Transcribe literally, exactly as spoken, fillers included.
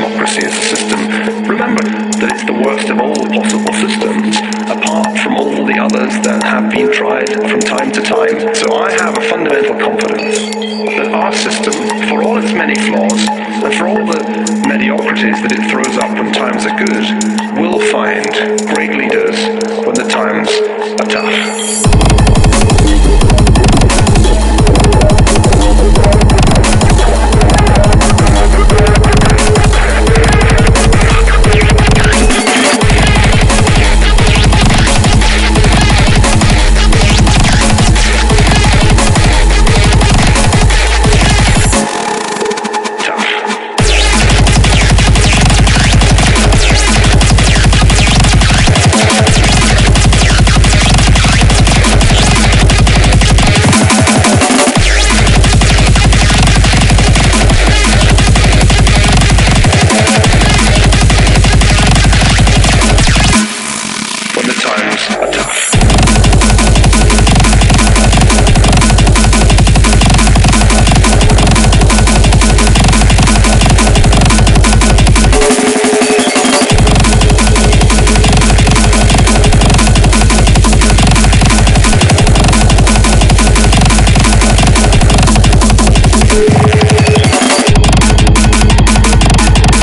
democracy as a system, remember that it's the worst of all possible systems, apart from all the others that have been tried from time to time. So I have a fundamental confidence that our system, for all its many flaws, and for all the mediocrities that it throws up when times are good, will find great leaders